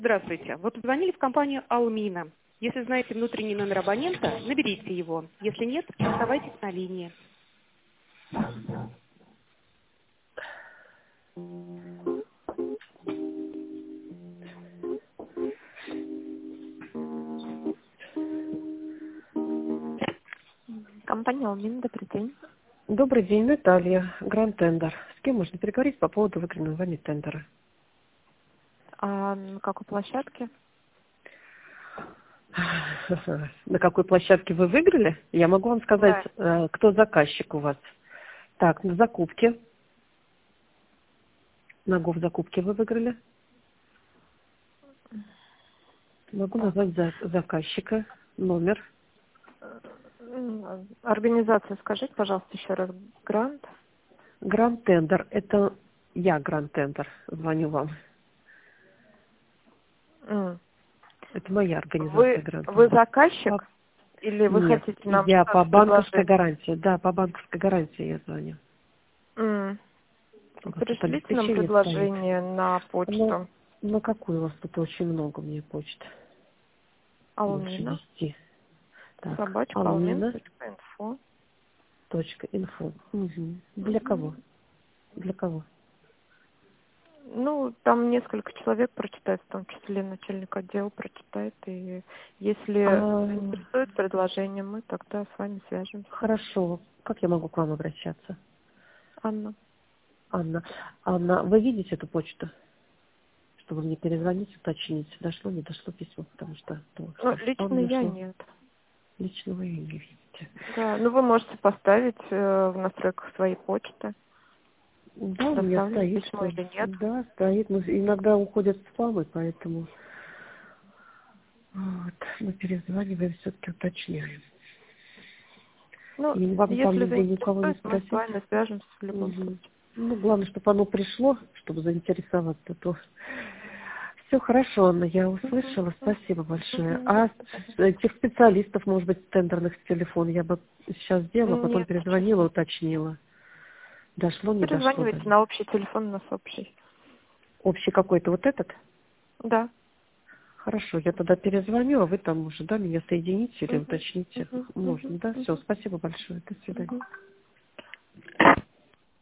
Здравствуйте. Вот звонили в компанию «Алмина». Если знаете внутренний номер абонента, наберите его. Если нет, оставайтесь на линии. Компания «Алмина», добрый день. Добрый день, Наталья, Гранд Тендер. С кем можно переговорить по поводу выигранного вами тендера? А на какой площадке? На какой площадке вы выиграли? Я могу вам сказать, кто заказчик у вас. Так, на закупке. На закупке вы выиграли. Могу назвать заказчика, номер. Организация, скажите, пожалуйста, еще раз. Грант? Гранд Тендер. Это я, Гранд Тендер, звоню вам. Это моя организация Гранд Тендер. Вы заказчик? Или вы Нет, хотите нам я что-то по банковской предложить? гарантии. Да, по банковской гарантии я звоню. У вас тут Пришлите нам обеспечение стоит. предложение на почту. Ну, какую у вас тут очень много у меня почт? Больше Алмина. 10. Так, @almin.info. almina.info. Угу. Для кого? Для кого? Ну, там несколько человек прочитает, в том числе начальник отдела прочитает. И если заинтересует предложение, мы тогда с вами свяжемся. Хорошо. Как я могу к вам обращаться? Анна. Анна, вы видите эту почту? Чтобы мне перезвонить, уточнить, дошло, не дошло письмо, потому что Лично я нет. Лично вы ее не видите. Да, ну вы можете поставить в настройках своей почты. Да, у меня Доставлено стоит, письмо что... или нет. Да, стоит. Но иногда уходят в спамы, поэтому... Вот. Мы перезваниваем, все-таки уточняем. Ну, И вам там если нигде никого не заинтересует, мы с спросить? вами свяжемся в любом Угу. случае. Ну, главное, чтобы оно пришло, чтобы заинтересоваться, то... Все хорошо, Анна, я услышала. Спасибо большое. А этих специалистов, может быть, тендерных телефон я бы сейчас сделала, потом Нет, сейчас перезвонила, нет. уточнила. Дошло, не дошло до Перезванивайте них. на общий телефон, у нас общий. Общий какой-то вот этот? Да. Хорошо, я тогда перезвоню, а вы там уже, да, меня соедините или уточните. Можно, да? Все, спасибо большое. До свидания.